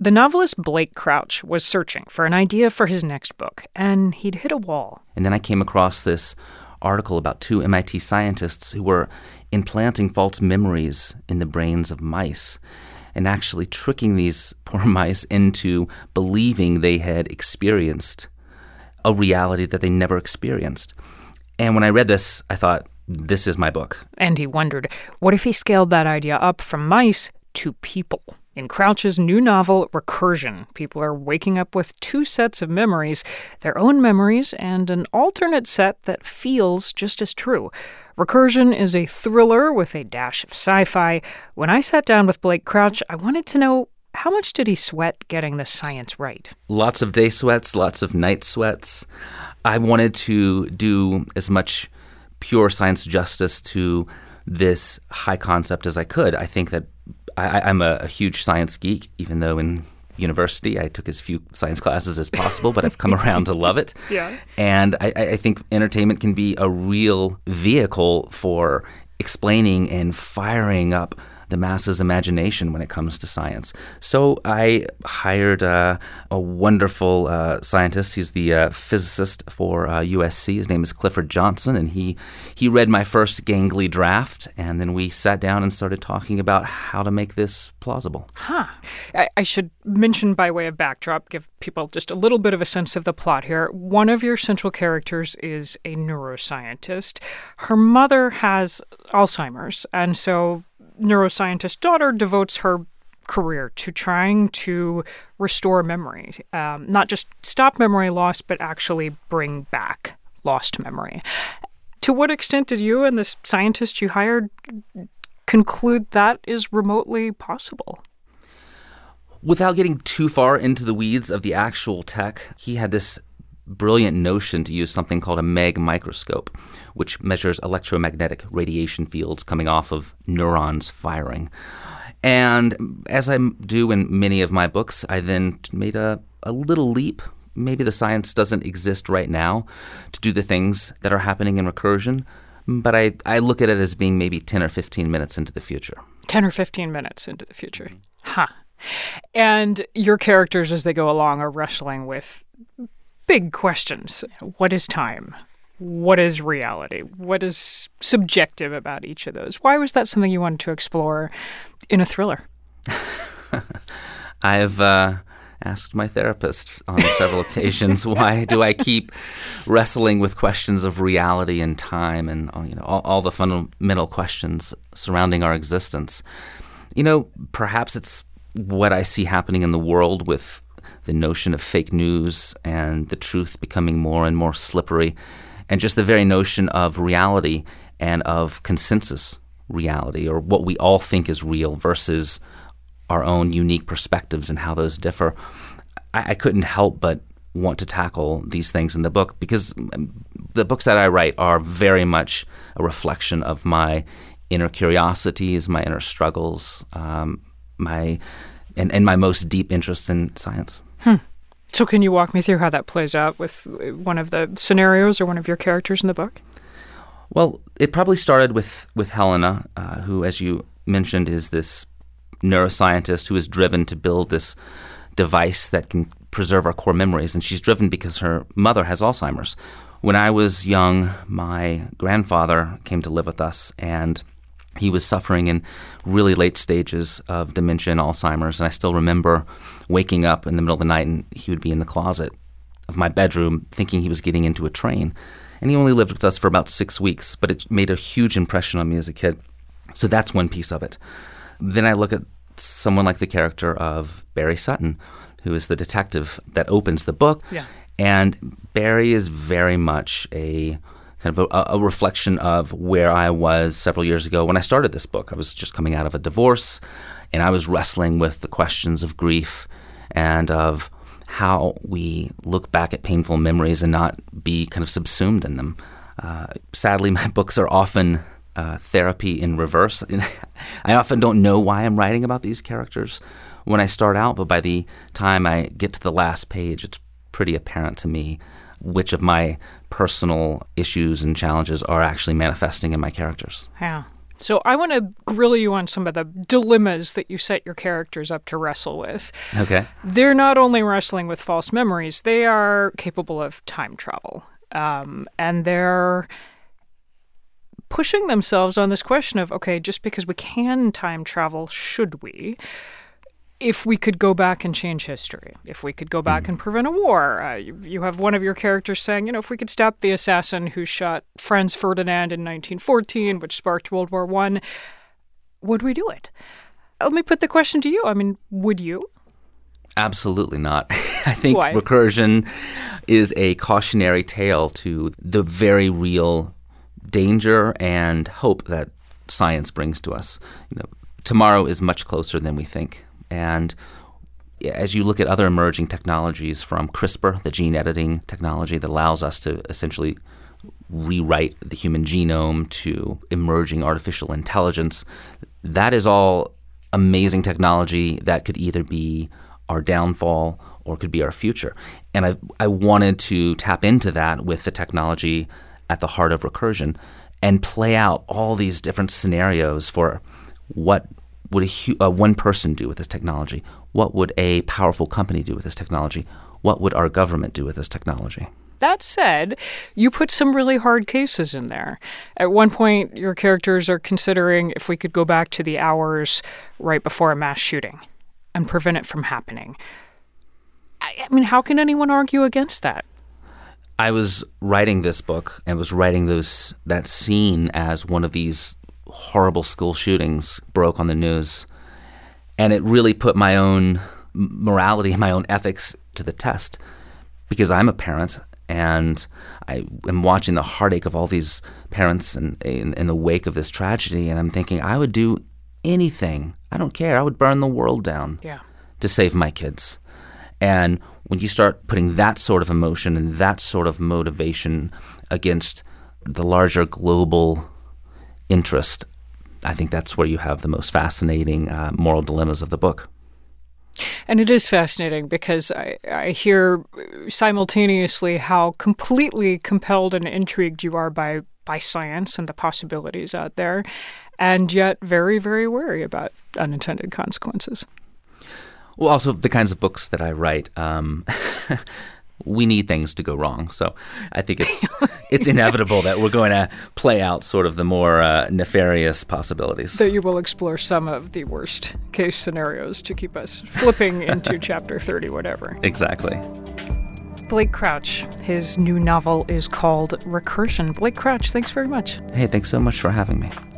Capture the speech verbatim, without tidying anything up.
The novelist Blake Crouch was searching for an idea for his next book, and he'd hit a wall. And then I came across this article about two M I T scientists who were implanting false memories in the brains of mice and actually tricking these poor mice into believing they had experienced a reality that they never experienced. And when I read this, I thought, this is my book. And he wondered, what if he scaled that idea up from mice to people? In Crouch's new novel, Recursion, people are waking up with two sets of memories, their own memories and an alternate set that feels just as true. Recursion is a thriller with a dash of sci-fi. When I sat down with Blake Crouch, I wanted to know, how much did he sweat getting the science right? Lots of day sweats, lots of night sweats. I wanted to do as much pure science justice to this high concept as I could. I think that I, I'm a, a huge science geek, even though in university I took as few science classes as possible, but I've come around to love it. Yeah. And I, I think entertainment can be a real vehicle for explaining and firing up the masses' imagination when it comes to science. So I hired uh, a wonderful uh, scientist. He's the uh, physicist for uh, U S C. His name is Clifford Johnson, and he he read my first gangly draft, and then we sat down and started talking about how to make this plausible. Huh. I, I should mention by way of backdrop, give people just a little bit of a sense of the plot here. One of your central characters is a neuroscientist. Her mother has Alzheimer's, and so neuroscientist daughter devotes her career to trying to restore memory, um, not just stop memory loss, but actually bring back lost memory. To what extent did you and this scientist you hired conclude that is remotely possible? Without getting too far into the weeds of the actual tech, he had this brilliant notion to use something called a Meg microscope, which measures electromagnetic radiation fields coming off of neurons firing. And as I do in many of my books, I then made a, a little leap. Maybe the science doesn't exist right now to do the things that are happening in Recursion, but I, I look at it as being maybe ten or fifteen minutes into the future. ten or fifteen minutes into the future. Huh. And your characters, as they go along, are wrestling with big questions. What is time? What is reality? What is subjective about each of those? Why was that something you wanted to explore in a thriller? I've uh, asked my therapist on several occasions, why do I keep wrestling with questions of reality and time and you know all, all the fundamental questions surrounding our existence? You know, perhaps it's what I see happening in the world with the notion of fake news and the truth becoming more and more slippery, and just the very notion of reality and of consensus reality, or what we all think is real versus our own unique perspectives and how those differ. I, I couldn't help but want to tackle these things in the book because the books that I write are very much a reflection of my inner curiosities, my inner struggles, um, my and, and my most deep interests in science. Hmm. So can you walk me through how that plays out with one of the scenarios or one of your characters in the book? Well, it probably started with, with Helena, uh, who, as you mentioned, is this neuroscientist who is driven to build this device that can preserve our core memories. And she's driven because her mother has Alzheimer's. When I was young, my grandfather came to live with us, and he was suffering in really late stages of dementia and Alzheimer's. And I still remember waking up in the middle of the night, and he would be in the closet of my bedroom thinking he was getting into a train. And he only lived with us for about six weeks, but it made a huge impression on me as a kid. So that's one piece of it. Then I look at someone like the character of Barry Sutton, who is the detective that opens the book. Yeah. And Barry is very much a kind of a, a reflection of where I was several years ago when I started this book. I was just coming out of a divorce, and I was wrestling with the questions of grief and of how we look back at painful memories and not be kind of subsumed in them. Uh, sadly, my books are often uh, therapy in reverse. I often don't know why I'm writing about these characters when I start out, but by the time I get to the last page, it's pretty apparent to me which of my personal issues and challenges are actually manifesting in my characters. Yeah. So I want to grill you on some of the dilemmas that you set your characters up to wrestle with. Okay. They're not only wrestling with false memories, they are capable of time travel. Um, and they're pushing themselves on this question of, okay, just because we can time travel, should we? If we could go back and change history, if we could go back mm. and prevent a war. Uh, you, you have one of your characters saying, you know, if we could stop the assassin who shot Franz Ferdinand in nineteen fourteen, which sparked World War One, would we do it? Let me put the question to you. I mean, would you? Absolutely not. I think Why? Recursion is a cautionary tale to the very real danger and hope that science brings to us. You know, tomorrow is much closer than we think. And as you look at other emerging technologies, from CRISPR, the gene editing technology that allows us to essentially rewrite the human genome, to emerging artificial intelligence, that is all amazing technology that could either be our downfall or could be our future. And I I wanted to tap into that with the technology at the heart of Recursion and play out all these different scenarios for what would a, uh, one person do with this technology? What would a powerful company do with this technology? What would our government do with this technology? That said, you put some really hard cases in there. At one point, your characters are considering if we could go back to the hours right before a mass shooting and prevent it from happening. I, I mean, how can anyone argue against that? I was writing this book and was writing those that scene as one of these horrible school shootings broke on the news. And it really put my own morality and my own ethics to the test, because I'm a parent and I am watching the heartache of all these parents in, in, in the wake of this tragedy. And I'm thinking, I would do anything. I don't care. I would burn the world down yeah. to save my kids. And when you start putting that sort of emotion and that sort of motivation against the larger global interest, I think that's where you have the most fascinating uh, moral dilemmas of the book. And it is fascinating because I, I hear simultaneously how completely compelled and intrigued you are by, by science and the possibilities out there, and yet very, very wary about unintended consequences. Well, also the kinds of books that I write, um, we need things to go wrong. So I think it's it's inevitable that we're going to play out sort of the more uh, nefarious possibilities. That you will explore some of the worst case scenarios to keep us flipping into chapter thirty, whatever. Exactly. Blake Crouch, his new novel is called Recursion. Blake Crouch, thanks very much. Hey, thanks so much for having me.